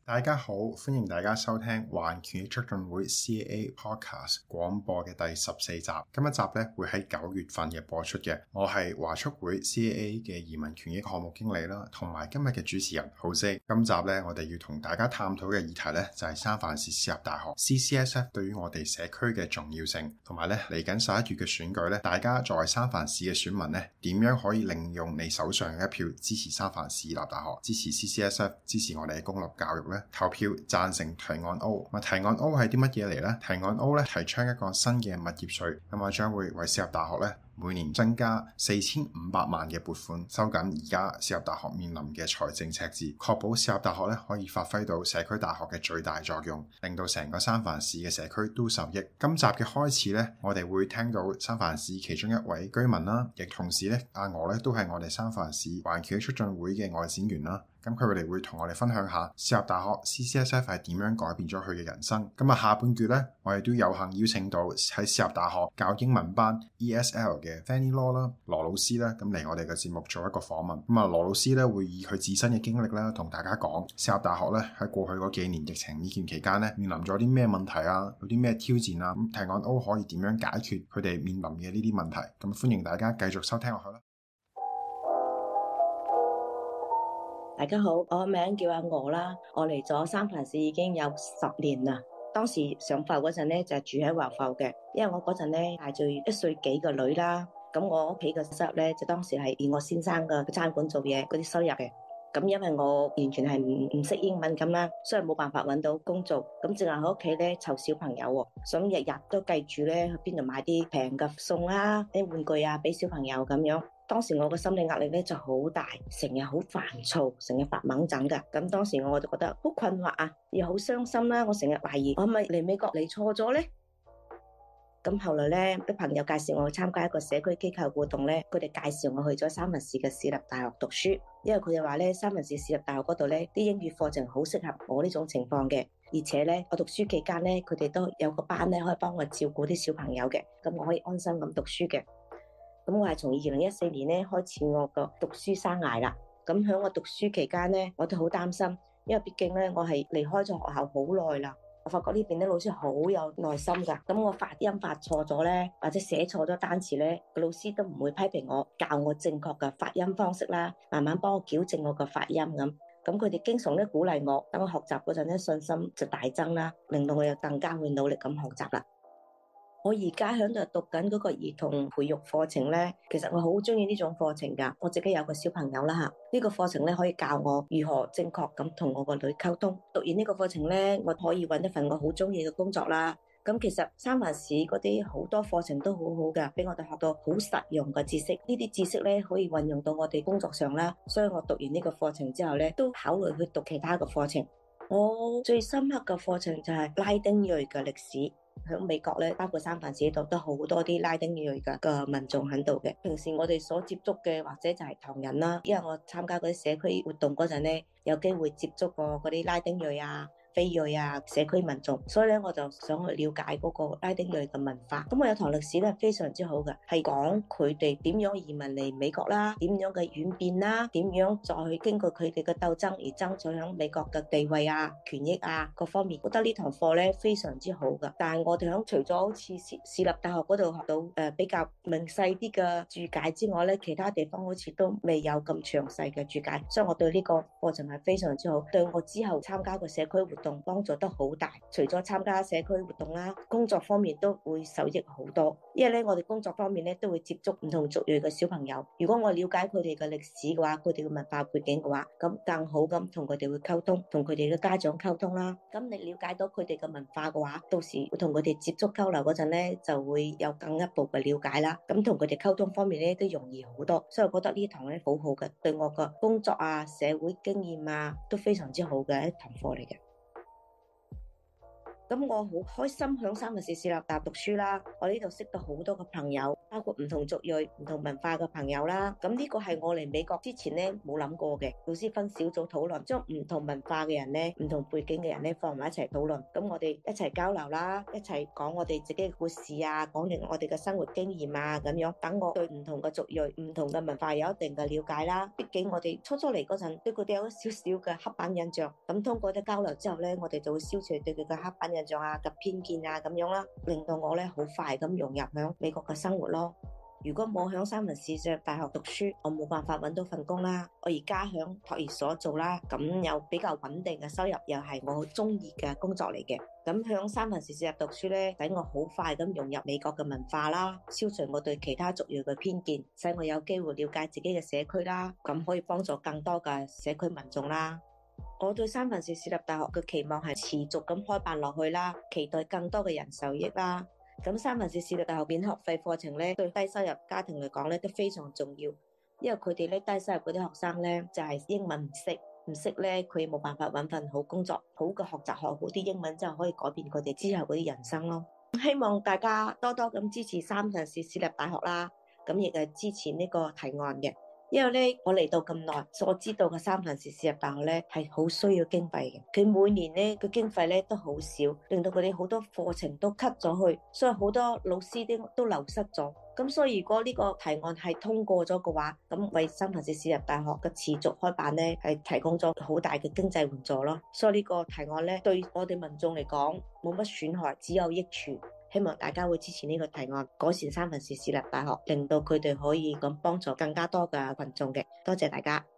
大家好，歡迎大家收聽華人權益促進會 CAA Podcast 廣播嘅第14集。今一集咧會喺9月份嘅播出嘅。我係華促會 CAA 嘅移民權益項目經理啦，同埋今日嘅主持人Jose。今集咧我哋要同大家探討嘅議題咧就係三藩市私立大學 CCSF 對於我哋社區嘅重要性，同埋咧嚟緊11月嘅選舉咧，大家作為三藩市嘅選民咧，點樣可以利用你手上嘅一票支持三藩市立大學，支持 CCSF， 支持我哋嘅公立教育咧？投票贊成提案 O。提案 O 係啲乜嘢嚟呢？提案 O 咧提倡一個新嘅物業稅，咁啊將會為私立大學咧每年增加4500萬嘅撥款，收緊而家私立大學面臨嘅財政赤字，確保私立大學咧可以發揮到社區大學嘅最大作用，令到成個三藩市嘅社區都受益。今集嘅開始咧，我哋會聽到三藩市其中一位居民啦，亦同時咧阿娥咧都係我哋三藩市華人權益促進會嘅外展員啦。咁佢哋會同我哋分享下私立大學 CCSF 係點樣改變咗佢嘅人生。咁下半段咧，我哋都有幸邀請到喺私立大學教英文班 ESL 嘅 Fanny Law 啦，羅老師啦，咁嚟我哋嘅節目做一個訪問。羅老師咧會以佢自身嘅經歷啦，同大家講私立大學咧喺過去嗰幾年疫情呢段期間咧面臨咗啲咩問題啊，有啲咩挑戰啊，咁提案 O 可以點樣解決佢哋面臨嘅呢啲問題。咁歡迎大家繼續收聽落去啦。 大家好，我個名叫阿娥啦，我嚟咗三藩市已經有10年啦。當時上埠嗰陣咧就住喺華埠嘅，因為我嗰陣咧帶住1歲幾嘅女啦，咁我屋企嘅收入咧就當時係以我先生嘅餐館做嘢嗰啲收入嘅。咁因為我完全係唔識英文咁啦，所以冇辦法揾到工做，咁淨係喺屋企咧湊小朋友喎，咁日日都計住咧去邊度買啲平嘅餸啦、啲玩具啊俾小朋友咁樣。當時我嘅心理壓力咧就好大，成日好煩躁，成日發猛疹㗎。咁當時我就覺得好困惑啊，又好傷心啦。我成日懷疑我係咪嚟美國嚟錯咗咧？咁後來咧，啲朋友介紹我去參加一個社區機構活動咧，佢哋介紹我去咗三藩市嘅市立大學讀書，因為佢哋話咧三藩市市立大學嗰度咧啲英語課程好適合我呢種情況嘅，而且咧我讀書期間咧佢哋都有個班咧可以幫我照顧啲小朋友嘅，咁我可以安心咁讀書嘅。咁我係從2014年咧開始我個讀書生涯啦。咁喺我讀書期間咧，我都好擔心，因為畢竟咧我係離開咗學校好耐啦。我發覺呢邊啲老師好有耐心㗎。咁我發音發錯咗咧，或者寫錯咗單詞咧，個老師都唔會批評我，教我正確嘅發音方式啦，慢慢幫我矯正我個發音咁。咁佢哋經常咧鼓勵我，等我學習嗰陣咧信心就大增啦，令到我又更加會努力咁學習啦。我而家喺度讀緊嗰個兒童培育課程咧，其實我好中意呢種課程噶。我自己有個小朋友啦吓，呢個課程咧可以教我如何正確咁同我個女溝通。讀完呢個課程咧，我可以搵一份我好中意嘅工作啦。咁其實三藩市嗰啲好多課程都好好噶，俾我哋學到好實用嘅知識。呢啲知識咧可以運用到我哋工作上啦。所以我讀完呢個課程之後咧，都考慮去讀其他嘅課程。我最深刻嘅課程就係拉丁裔嘅歷史。喺美國咧，包括三藩市度都好多啲拉丁裔嘅民眾喺度嘅。平時我哋所接觸嘅或者就係唐人啦，因為我參加嗰啲社區活動嗰陣咧，有機會接觸過嗰啲拉丁裔啊、非裔啊社區民眾，所以咧我就想去了解嗰個拉丁裔嘅文化。咁我有堂歷史咧非常之好嘅，係講佢哋點樣移民嚟美國啦，點樣嘅演變啦，點樣再去經過佢哋嘅鬥爭而爭取喺美國嘅地位啊、權益啊各方面。覺得呢堂課咧非常之好嘅。但係我哋喺除咗好似市立大學嗰度學到比較明細啲嘅注解之外咧，其他地方好似都未有咁詳細嘅注解，所以我對呢個課程係非常之好，對我之後參加個社區活動幫助都好大。除咗參加社區活動啦，工作方面都會受益好多。因為咧，我哋工作方面咧都會接觸唔同族裔嘅小朋友。如果我了解佢哋嘅歷史嘅話，佢哋嘅文化背景嘅話，咁更好咁同佢哋會溝通，同佢哋嘅家長溝通啦。咁你了解到佢哋嘅文化嘅話，到時會同佢哋接觸交流嗰陣咧，就會有更一步嘅了解啦。咁同佢哋溝通方面咧都容易好多。所以我覺得呢堂咧好好嘅，對我嘅工作啊、社會經驗啊都非常之好嘅一堂課嚟嘅。 咁我好開心響三藩市市立大學讀書啦，我呢度識到好多個朋友，包括唔同族裔、唔同文化嘅朋友啦。咁呢個係我嚟美國之前咧冇諗過嘅。老師分小組討論，將唔同文化嘅人咧、唔同背景嘅人咧放埋一齊討論。咁我哋一齊交流啦，一齊講我哋自己嘅故事啊，講完我哋嘅生活經驗啊，咁樣等我對唔同嘅族裔、唔同嘅文化有一定嘅了解啦。畢竟我哋初嚟嗰陣對佢哋有一少少嘅刻板印象，咁通過啲交流之後咧，我哋就會消除對佢嘅刻板印象啊、及偏見啊咁樣啦，令到我咧好快咁融入響美國嘅生活咯。如果冇響三藩市大學讀書，我冇辦法揾到份工啦。我而家響托兒所做啦，咁有比較穩定嘅收入，又係我好中意嘅工作嚟嘅。咁響三藩市讀書咧，使我好快咁融入美國嘅文化啦，消除我對其他族裔嘅偏見，使我有機會了解自己嘅社區啦，咁可以幫助更多嘅社區民眾啦。我對三藩市私立大學嘅期望係持續咁開辦落去啦，期待更多嘅人受益啦。咁三藩市私立大學免學費課程咧，對低收入家庭嚟講咧都非常重要，因為佢哋咧低收入嗰啲學生咧就係英文唔識咧，佢冇辦法揾份好工作，好嘅學習學好啲英文之後，可以改變佢哋之後嗰啲人生咯。希望大家多多咁支持三藩市私立大學啦，咁亦係支持呢個提案嘅。因為咧，我嚟到咁耐，所知道嘅三藩市私立大學咧係好需要經費嘅。佢每年咧個經費咧都好少，令到佢哋好多課程都 cut 咗去，所以好多老師都流失咗。咁所以如果呢個提案係通過咗嘅話，咁為三藩市私立大學嘅持續開辦咧係提供咗好大嘅經濟援助咯。所以呢個提案咧對我哋民眾嚟講冇乜損害，只有益處。希望大家會支持呢個提案，改善三藩市私立大學，令到佢哋可以咁幫助更加多嘅群眾嘅。多謝大家。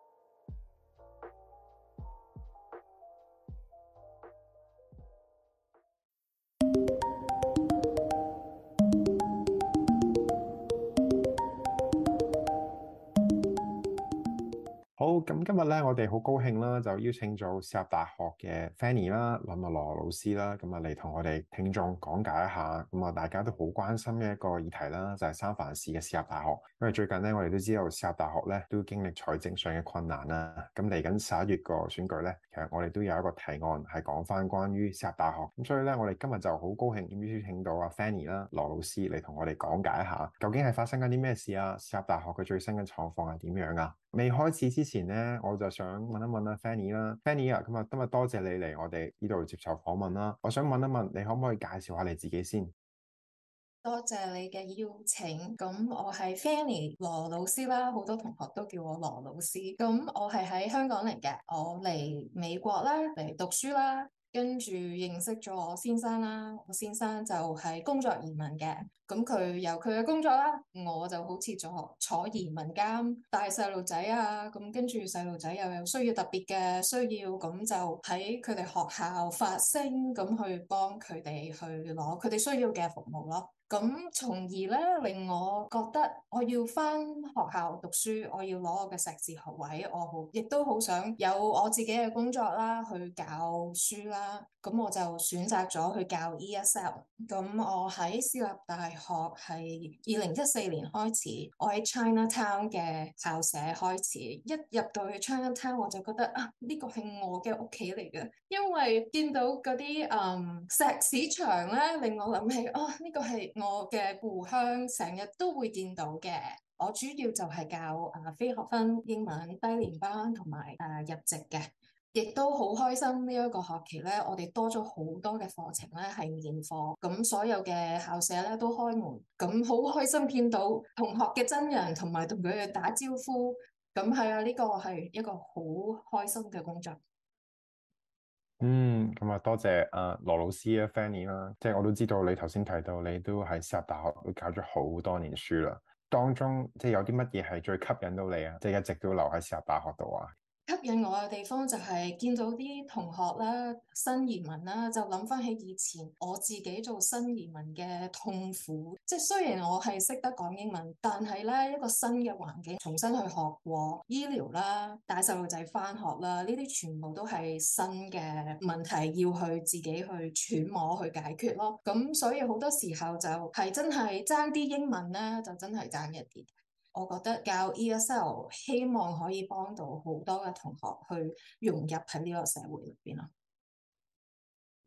好，咁今日咧，我哋好高興啦，就邀請咗私立大學嘅 Fanny 啦、林樂羅老師啦，咁啊嚟同我哋聽眾講解一下，咁啊大家都好關心嘅一個議題啦，就係三藩市嘅私立大學。因為最近咧，我哋都知道私立大學咧都經歷財政上嘅困難啦。咁嚟緊11月個選舉咧，其實我哋都有一個提案係講翻關於私立大學。咁所以咧，我哋今日就好高興邀請到阿 Fanny 啦、羅老師嚟同我哋講解一下，究竟係發生緊啲咩事啊？私立大學嘅最新嘅狀況係點樣啊？未開始之前咧，我就想問一問阿 Fanny 啦，Fanny 啊，咁啊今日多謝你嚟我哋呢度接受訪問啦。我想問一問，你可唔可以介紹下你自己先？ 多謝你嘅邀請。咁我係 Fanny 羅老師啦，好多同學都叫我羅老師。咁我係喺香港嚟嘅，我嚟美國啦，嚟讀書啦。跟住認識咗我先生啦，我先生就係工作移民嘅，咁佢有佢嘅工作啦，我就好似坐移民監帶細路仔啊，咁跟住細路仔又有需要特別嘅需要，咁就喺佢哋學校發聲，咁去幫佢哋去攞佢哋需要嘅服務咯。咁從而咧令我覺得我要返學校讀書，我要攞我嘅碩士學位，亦都好想有我自己嘅工作啦，去教書啦。咁我就選擇咗去教 ESL。咁我喺私立大學係2014年開始，我喺 Chinatown 嘅校舍開始，一入到去 Chinatown 我就覺得啊，呢個係我嘅屋企嚟嘅，因為見到嗰啲石屎牆咧，令我諗起呢個係我嘅故鄉，成日都會見到嘅。我主要就係教非學分英文低年班同埋入籍嘅。亦都好開心呢一個學期咧，我哋多咗好多嘅課程咧係免課，咁所有嘅校舍咧都開門，咁好開心見到同學嘅真人，同埋同佢哋打招呼，咁係啊，呢個係一個好開心嘅工作。 咁啊多謝羅老師啊 Fanny 啦，即係我都知道你頭先提到你都喺私立大學都教咗好多年書啦，當中即係有啲乜嘢係最吸引到你啊？即係一直都留喺私立大學度啊？ 吸引我嘅地方就係見到啲同學啦、新移民啦，就諗翻起以前我自己做新移民嘅痛苦。即係雖然我係識得講英文，但係咧一個新嘅環境，重新去學過醫療啦、帶細路仔翻學啦，呢啲全部都係新嘅問題，要去自己去揣摩去解決咯。咁所以好多時候就係真係爭啲英文咧，就真係爭一啲。我覺得教 ESL 希望可以幫到好多嘅同學去融入喺呢個社會裏邊咯。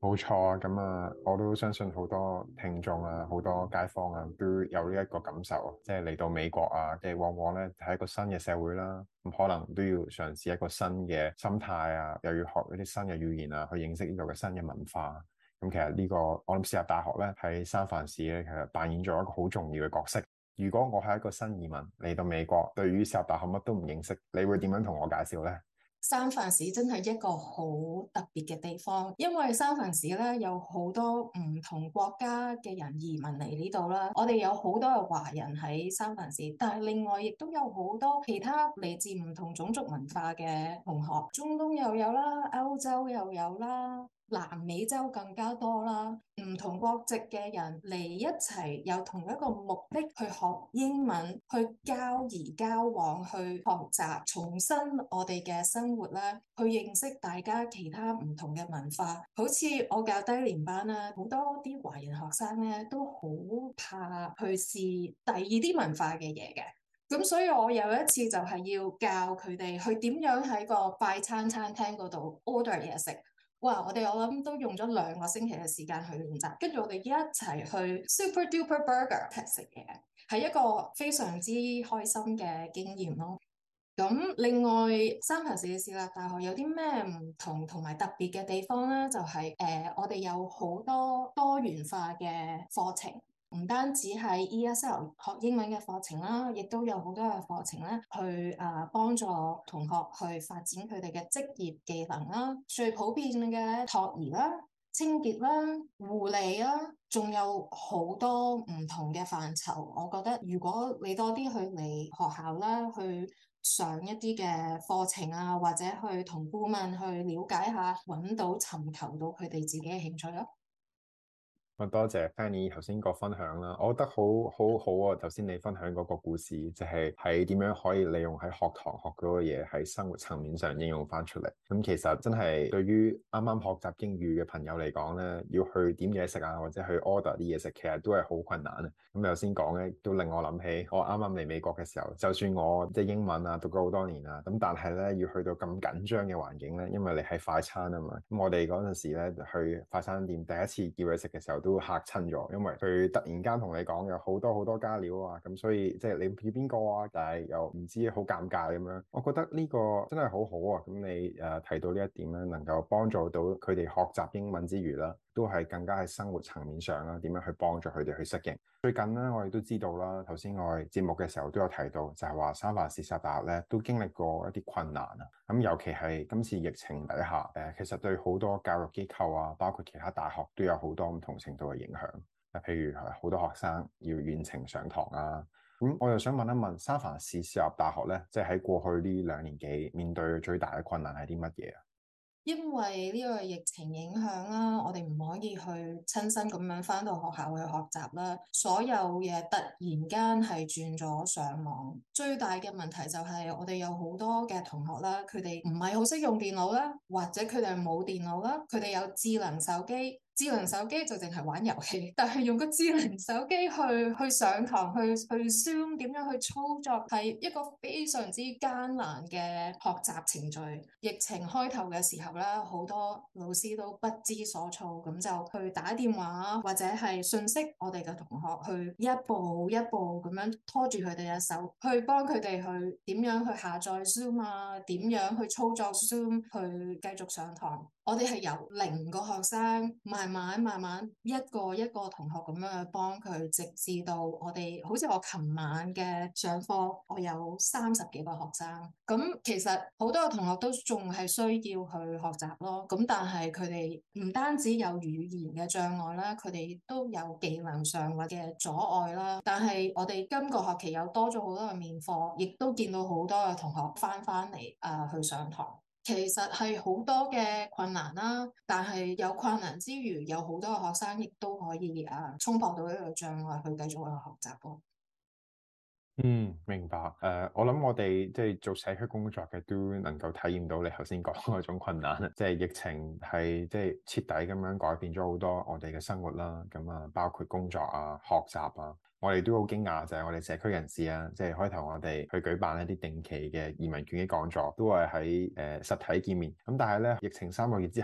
冇錯啊，咁啊，我都相信好多聽眾啊，好多街坊啊，都有呢一個感受，即係嚟到美國啊，即係往往咧係一個新嘅社會啦，咁可能都要嘗試一個新嘅心態啊，又要學一啲新嘅語言啊，去認識呢度嘅新嘅文化。咁其實呢個我諗私立大學咧喺三藩市咧，其實扮演咗一個好重要嘅角色。如果我係一個新移民嚟到美國，對於私立大學乜都唔認識，你會點樣同我介紹呢？ 三藩市真係一個好特別嘅地方，因為三藩市咧有好多唔同國家嘅人移民嚟呢度啦。我哋有好多嘅華人喺三藩市，但係另外亦都有好多其他嚟自唔同種族文化嘅同學，中東又有啦，歐洲又有啦。南美洲更加多啦，唔同國籍嘅人嚟一齊，有同一個目的去學英文，去交誼交往，去學習，重新我哋嘅生活啦，去認識大家其他唔同嘅文化。好似我教低年班啦，好多啲華人學生咧都好怕去試第二啲文化嘅嘢嘅。咁所以我有一次就係要教佢哋去點樣喺個快餐餐廳嗰度 order 嘢食。哇！我諗都用咗2個星期嘅時間去練習，跟住我哋一齊去 Super Duper Burger 食嘢，係一個非常之開心嘅經驗咯。咁另外，三藩市嘅私立大學有啲咩唔同同埋特別嘅地方呢？就係我哋有好多多元化嘅課程。唔單止係 ESL 學英文嘅課程啦，亦都有好多嘅課程咧，去幫助同學去發展佢哋嘅職業技能啦。最普遍嘅托兒啦、清潔啦、護理啦，仲有好多唔同嘅範疇。我覺得如果你多啲去嚟學校啦，去上一啲嘅課程啊，或者去同顧問去了解下，揾到尋求到佢哋自己嘅興趣咯。 多謝 Fanny 頭先個分享啦，我覺得好好啊！頭先你分享嗰個故事，就係喺點樣可以利用喺學堂學嗰個嘢喺生活層面上應用翻出嚟。咁其實真係對於啱啱學習英語嘅朋友嚟講咧，要去點嘢食啊，或者去 order 啲嘢食，其實都係好困難啊。咁頭先講咧，都令我諗起我啱啱嚟美國嘅時候，就算我即係英文啊讀咗好多年啊，咁但係咧要去到咁緊張嘅環境咧，因為你係快餐啊嘛。咁我哋嗰陣時咧去快餐店第一次叫佢食嘅時候都嚇親咗，因為佢突然間同你講有好多加料啊，咁所以即係你要邊個啊，但係又唔知好尷尬咁樣。我覺得呢個真係好好啊！咁你提到呢一點咧，能夠幫助到佢哋學習英文之餘啦，都係更加喺生活層面上啦，點樣去幫助佢哋去適應。最近咧，我哋都知道啦，頭先我哋節目嘅時候都有提到，就係話三藩市實大學咧都經歷過一啲困難啊。咁尤其係今次疫情底下，其實對好多教育機構啊，包括其他大學都有好多唔同程度嘅影響。譬如好多學生要遠程上堂啊。咁我又想問一問，三藩市私立大學咧，即係喺過去呢2年幾面對最大嘅困難係啲乜嘢啊？ 因為呢個疫情影響啦，我哋唔可以去親身咁樣返到學校去學習啦，所有嘢突然間係轉咗上網。最大嘅問題就係我哋有好多嘅同學啦，佢哋唔係好識用電腦啦，或者佢哋冇電腦啦，佢哋有智能手機。智能手機就淨係玩遊戲，但係用個智能手機去上堂，去 Zoom 點樣去操作，係一個非常之艱難嘅學習程序。疫情開頭嘅時候啦，好多老師都不知所措，咁就去打電話或者係訊息我哋嘅同學，去一步一步咁樣拖住佢哋嘅手，去幫佢哋去點樣去下載 Zoom 啊，點樣去操作 Zoom 去繼續上堂。我哋係由0個學生慢慢一個一個同學咁樣去幫佢，直至到我哋好似我琴晚嘅上課，我有30幾個學生。咁其實好多個同學都仲係需要去學習咯。咁但係佢哋唔單止有語言嘅障礙啦，佢哋都有技能上或者阻礙啦。但係我哋今個學期有多咗好多嘅面課，亦都見到好多嘅同學翻嚟去上堂。其實係好多嘅困難啦，但係有困難之餘，有好多嘅學生亦都可以衝破到呢個障礙，去繼續去學習咯。 明白。我諗我哋即係做社區工作嘅都能夠體驗到你頭先講嗰種困難，即係疫情係即係徹底咁樣改變咗好多我哋嘅生活啦。咁啊，包括工作啊、學習啊，我哋都好驚訝就係我哋社區人士啊，即係開頭我哋去舉辦一啲定期嘅移民權益講座，都係喺實體見面。咁但係咧，疫情3個月之後，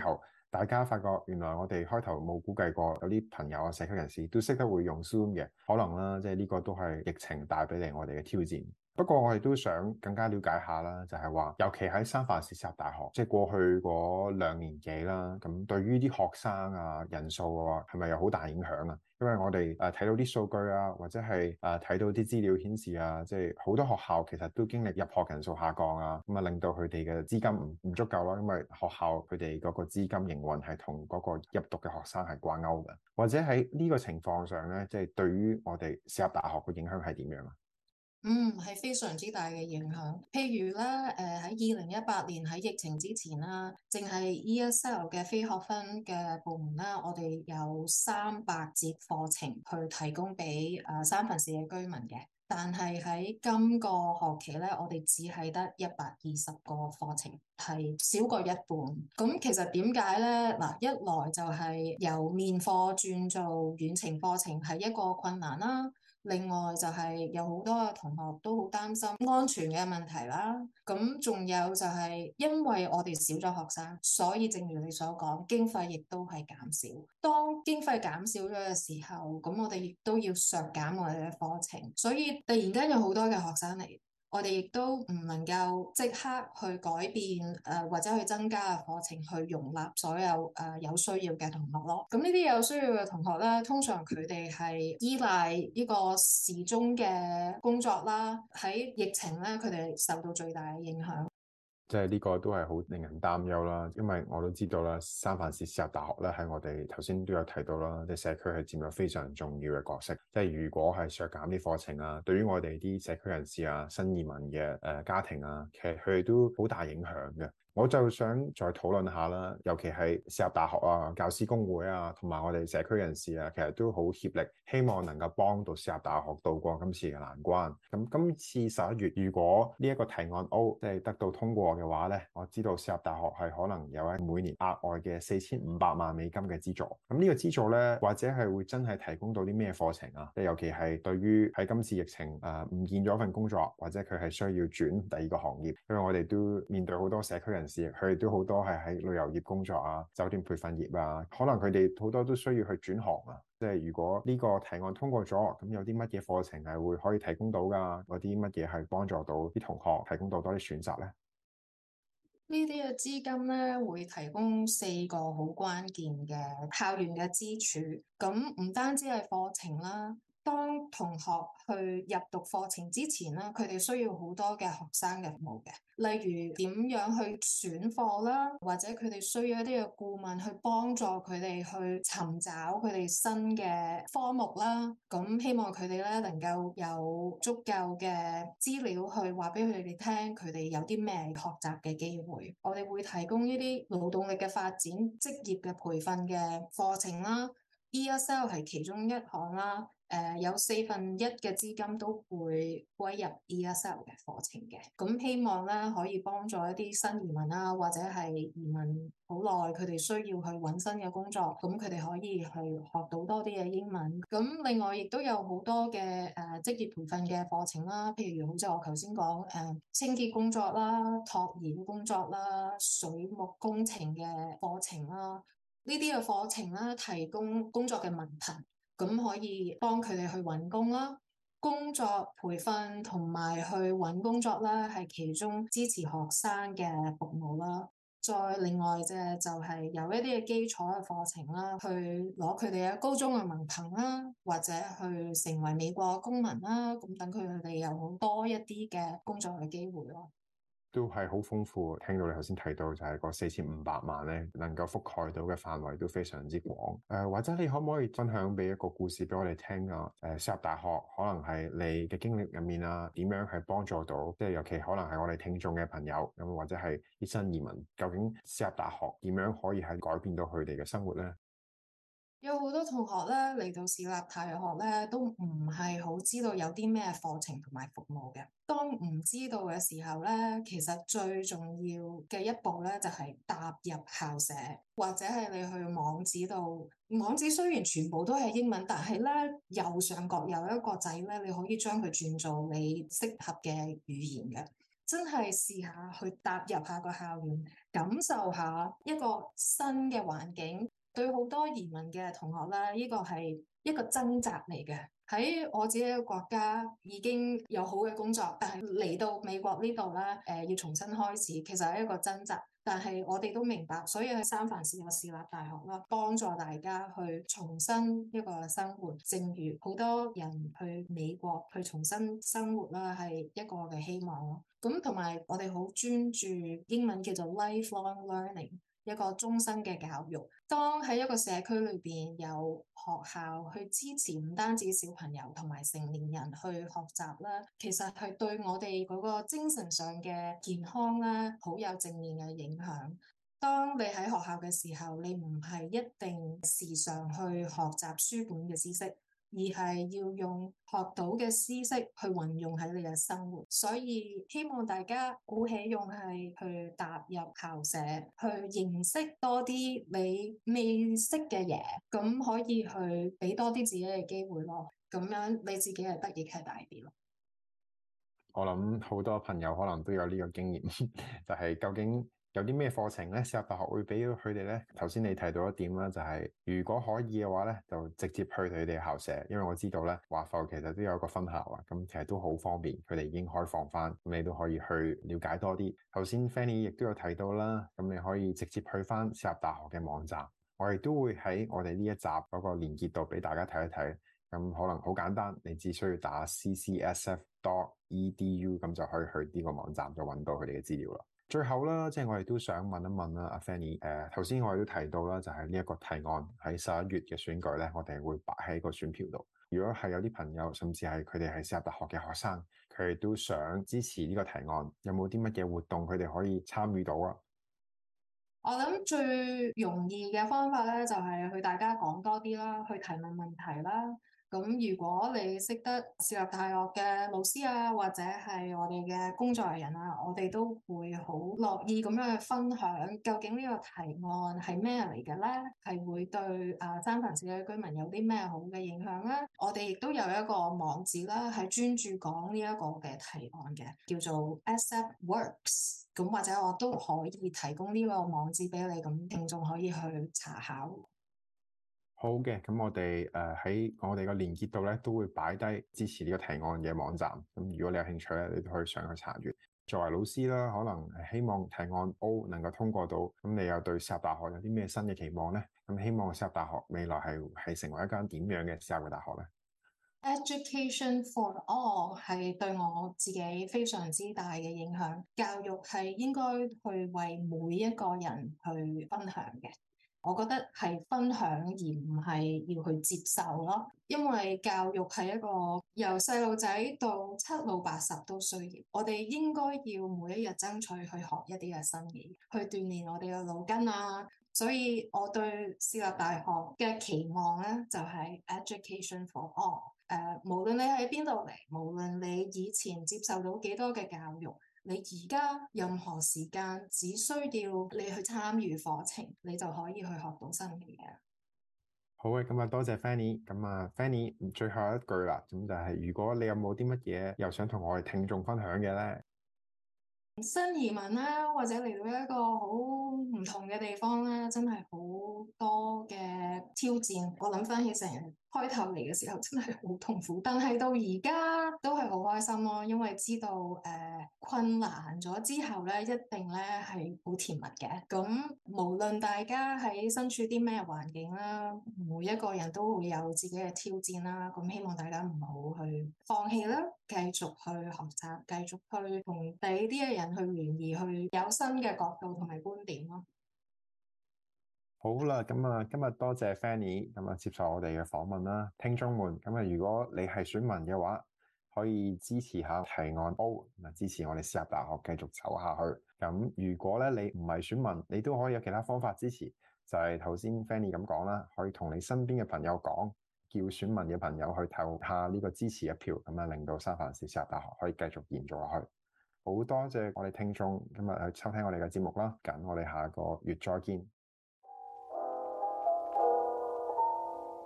大家發覺原來我哋開頭冇估計過有啲朋友啊、社區人士都識得會用 Zoom 嘅，可能啦，即係呢個都係疫情帶俾嚟我哋嘅挑戰。不過我哋都想更加了解下啦，就係話，尤其喺三藩市私立大學，即係過去嗰2年幾啦，咁對於啲學生啊人數啊，係咪有好大影響啊？因為我哋睇到啲數據啊，或者係睇到啲資料顯示啊，即係好多學校其實都經歷入學人數下降啊，咁啊令到佢哋嘅資金唔足夠啦，因為學校佢哋嗰個資金營運係同嗰個入讀嘅學生係掛鈎嘅，或者喺呢個情況上咧，即係對於我哋私立大學嘅影響係點樣啊？ 係非常之大嘅影響。譬如啦，喺2018年喺疫情之前啦，淨係 ESL 嘅非學分嘅部門啦，我哋有300節課程去提供俾三藩市嘅居民嘅。但係喺今個學期咧，我哋只係得120個課程，係少過一半。咁其實點解咧？嗱，一來就係由面課轉做遠程課程係一個困難啦。另外就係有好多嘅同學都好擔心安全嘅問題啦，咁仲有就係因為我哋少咗學生，所以正如你所講，經費亦都係減少。當經費減少咗嘅時候，咁我哋亦都要削減我哋嘅課程，所以突然間有好多嘅學生嚟。我哋亦都唔能夠即刻去改變或者去增加嘅課程去容納所有有需要嘅同學咯。咁呢啲有需要嘅同學咧，通常佢哋係依賴呢個時鐘嘅工作啦。喺疫情咧，佢哋受到最大嘅影響。 即係呢個都係好令人擔憂啦，因為我都知道啦，三藩市私立大學咧喺我哋頭先都有提到啦，即係社區係佔有非常重要嘅角色。即係如果係削減啲課程啊，對於我哋啲社區人士啊、新移民嘅家庭啊，其實佢哋都好大影響嘅。我就想再討論下啦，尤其係私立大學啊、教師公會啊，同埋我哋社區人士啊，其實都好協力，希望能夠幫到私立大學渡過今次嘅難關。咁今次11月，如果呢一個提案 O 即係得到通過嘅話咧，我知道私立大學係可能有每年額外嘅4500萬美金嘅資助。咁呢個資助咧，或者係會真係提供到啲咩課程啊？即係尤其係對於喺今次疫情唔見咗份工作，或者佢係需要轉第二個行業，因為我哋都面對好多社區人士。佢哋都好多係喺旅遊業工作啊、酒店培訓業啊，可能佢哋好多都需要去轉行啊。即係如果呢個提案通過咗，咁有啲乜嘢課程係會可以提供到㗎？嗰啲乜嘢係幫助到啲同學提供到多啲選擇呢？ 呢啲嘅資金咧會提供4個好關鍵嘅校園嘅支柱，咁唔單止係課程啦。當同學去入讀課程之前咧，佢哋需要好多嘅學生嘅服務嘅，例如點樣去選課啦，或者佢哋需要一啲嘅顧問去幫助佢哋去尋找佢哋新嘅科目啦。咁希望佢哋咧能夠有足夠嘅資料去話俾佢哋聽，佢哋有啲咩學習嘅機會。我哋會提供呢啲勞動力嘅發展、職業嘅培訓嘅課程啦。ESL 係其中一項啦。有1/4嘅資金都會歸入 ESL 嘅課程嘅，咁希望咧可以幫助一啲新移民啦，或者係移民好耐，佢哋需要去揾新嘅工作，咁佢哋可以去學到多啲嘅英文。咁另外亦都有好多嘅職業培訓嘅課程啦，譬如好似我頭先講清潔工作啦、托兒工作啦、水木工程嘅課程啦，呢啲嘅課程啦提供工作嘅文憑。咁可以幫佢哋去揾工啦，工作培訓同埋去揾工作啦，係其中支持學生嘅服務啦。再另外嘅就係有一啲嘅基礎嘅課程啦，去攞佢哋嘅高中嘅文憑啦，或者去成為美國公民啦，咁等佢哋有好多一啲嘅工作嘅機會咯。 都係好豐富，聽到你頭先提到就係個4500萬咧，能夠覆蓋到嘅範圍都非常之廣。或者你可唔可以分享俾一個故事俾我哋聽啊？私立大學可能係你嘅經歷入面啊，點樣係幫助到？即係尤其可能係我哋聽眾嘅朋友咁，或者係啲新移民，究竟私立大學點樣可以係改變到佢哋嘅生活呢？ 有好多同學咧嚟到市立大學咧，都唔係好知道有啲咩課程同埋服務嘅。當唔知道嘅時候咧，其實最重要嘅一步咧就係踏入校舍，或者係你去網址度。網址雖然全部都係英文，但係咧右上角有一個掣咧，你可以將佢轉做你適合嘅語言嘅。 真係試下去踏入下個校園，感受下一個新嘅環境。對好多移民嘅同學啦，呢個係一個掙扎嚟嘅。喺我自己嘅國家已經有好嘅工作，但係嚟到美國呢度啦，要重新開始，其實係一個掙扎。但係我哋都明白，所以喺三藩市有私立大學啦，幫助大家去重新一個生活。正如好多人去美國去重新生活啦，係一個嘅希望咯。咁同埋我哋好專注英文叫做 lifelong learning。一個終身嘅教育，當喺一個社區裏邊有學校去支持，唔單止小朋友同埋成年人去學習啦，其實係對我哋嗰個精神上嘅健康啦，好有正面嘅影響。當你喺學校嘅時候，你唔係一定時常去學習書本嘅知識，而係要用學到嘅知識去運用喺你嘅生活，所以希望大家鼓起勇氣去踏入校舍，去認識多啲你未識嘅嘢，咁可以去俾多啲自己嘅機會咯，咁樣你自己嘅得益係大啲咯。 我諗好多朋友可能都有呢個經驗，就係究竟有啲咩課程咧，私立大學會俾到佢哋咧？頭先你提到一點啦，就係如果可以嘅話咧，就直接去佢哋校舍，因為我知道咧華埠其實都有一個分校啊，咁其實都好方便，佢哋已經開放翻，咁你都可以去了解多啲。頭先 Fanny 亦都有提到啦，咁你可以直接去翻私立大學嘅網站，我亦都會喺我哋呢一集嗰個連結度俾大家睇一睇。咁可能好簡單，你只需要打 ccsf.edu 咁就可以去呢個網站就揾到佢哋嘅資料啦。最後啦，即係我哋都想問一問啦，阿 Fanny，頭先我哋都提到啦，就係呢一個提案喺11月嘅選舉咧，我哋會擺喺個選票度。如果係有啲朋友，甚至係佢哋係私立大學嘅學生，佢哋都想支持呢個提案，有冇啲乜嘢活動佢哋可以參與到啊？ 我諗最容易嘅方法咧，就係去大家講多啲啦，去提問問題啦。咁如果你識得私立大學嘅老師啊，或者係我哋嘅工作人員啊，我哋都會好樂意咁樣去分享，究竟呢個提案係咩嚟嘅咧？係會對三藩市嘅居民有啲咩好嘅影響咧？我哋亦都有一個網址啦，係專注講呢一個嘅提案嘅，叫做 SF Works。咁或者我都可以提供呢個網址俾你，咁聽眾可以去查考。 好嘅，咁我哋喺我哋個連結度咧，都會擺低支持呢個提案嘅網站。咁如果你有興趣咧，你都可以上去查閱。作為老師啦，可能希望提案 O 能夠通過到，咁你又對私立大學有啲咩新嘅期望呢？咁希望私立大學未來係成為一間點樣嘅私立嘅大學呢？ Education for all 係對我自己非常之大嘅影響。教育係應該去為每一個人去分享嘅。我覺得係分享而唔係要去接受咯，因為教育係一個由細路仔到七老八十都需要。我哋應該要每一日爭取去學一啲嘅新嘢，去鍛鍊我哋嘅腦筋啊。所以我對私立大學嘅期望咧，就係 education for all。無論你喺邊度嚟，無論你以前接受到幾多嘅教育，你而家任何時間只需要你去參與課程，你就可以去學到新嘅嘢。 好嘅，咁啊多謝 Fanny。咁啊 Fanny 最後一句啦，咁就係如果你有冇啲乜嘢又想同我哋聽眾分享嘅咧？ 新移民啦，或者嚟到一個好唔同嘅地方咧，真係好多嘅挑戰。我諗翻起成日開頭嚟嘅時候，真係好痛苦。但係到而家都係好開心咯，因為知道困難咗之後咧，一定咧係好甜蜜嘅。咁無論大家喺身處啲咩環境啦，每一個人都會有自己嘅挑戰啦。咁希望大家唔好去放棄啦，繼續去學習，繼續去同第啲嘅人去聯誼，去有新嘅角度同埋觀點咯。 好啦，咁啊今日多謝 Fanny 咁啊接受我哋嘅訪問啦，聽眾們，咁啊如果你係選民嘅話，可以支持下提案 O， 支持我哋私立大學繼續走下去。咁如果咧你唔係選民，你都可以有其他方法支持，就係頭先 Fanny 咁講啦，可以同你身邊嘅朋友講，叫選民嘅朋友去投下呢個支持一票，咁啊令到三藩市私立大學可以繼續延續落去。好多謝我哋聽眾今日去收聽我哋嘅節目啦，咁我哋下個月再見。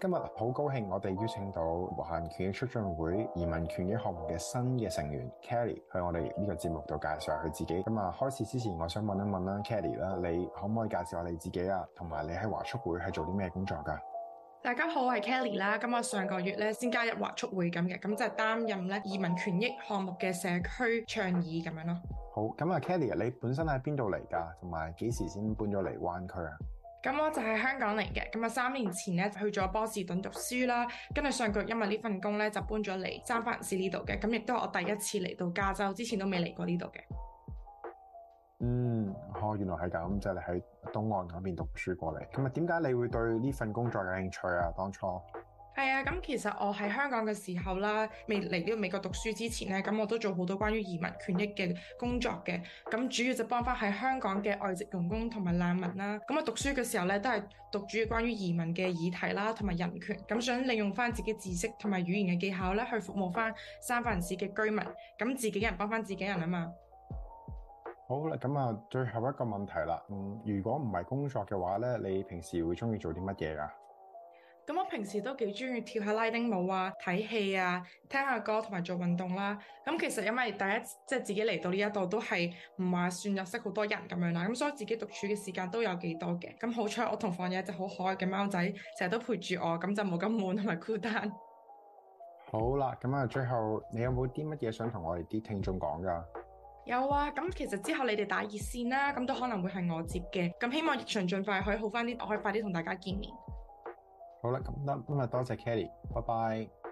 今日好高興我哋邀請到華人權益促進會移民權益項目嘅新嘅成員 Kelly 去我哋呢個節目度介紹下佢自己。咁啊，開始之前我想問一問啦，Kelly 啦，你可唔可以介紹下你自己啊？同埋你喺華促會係做啲咩工作㗎？ 大家好，我係 Kelly 啦。咁我上個月咧先加入華促會咁嘅，咁就係擔任咧移民權益項目嘅社區倡議咁樣咯。 好，咁啊 Kelly，你本身喺邊度嚟㗎？同埋幾時先搬咗嚟灣區啊？ 咁我就係香港嚟嘅，咁啊3年前咧去咗波士頓讀書啦，跟住上個月因為呢份工咧就搬咗嚟三藩市呢度嘅，咁亦都係我第一次嚟到加州，之前都未嚟過呢度嘅。 原來係咁，即係你喺東岸嗰邊讀書過嚟。咁啊，點解你會對呢份工作有興趣啊？當初係啊，咁其實我喺香港嘅時候啦，未嚟呢個美國讀書之前咧，咁我都做好多關於移民權益嘅工作嘅。咁主要就幫翻喺香港嘅外籍傭工同埋難民啦。咁我讀書嘅時候咧，都係讀主要關於移民嘅議題啦，同埋人權。咁想利用翻自己知識同埋語言嘅技巧咧，去服務翻三藩市嘅居民。咁自己人幫翻自己人啊嘛。 好啦，咁啊，最後一個問題啦。如果唔係工作嘅話咧，你平時會中意做啲乜嘢㗎？ 咁我平時都幾中意跳下拉丁舞啊、睇戲啊、聽下歌同埋做運動啦。咁其實因為第一即係自己嚟到呢一度都係唔話算入識好多人咁樣啦，咁所以自己獨處嘅時間都有幾多嘅。咁好彩我同房有一隻好可愛嘅貓仔，成日都陪住我，咁就冇咁悶同埋孤單。 好啦，咁啊，最後你有冇啲乜嘢想同我哋啲聽眾講㗎？ 有啊，咁其實之後你哋打熱線啦，咁都可能會係我接嘅。咁希望疫情盡快可以好返啲，我可以快啲同大家見面。 好啦，咁今日多謝 Kelly，拜拜。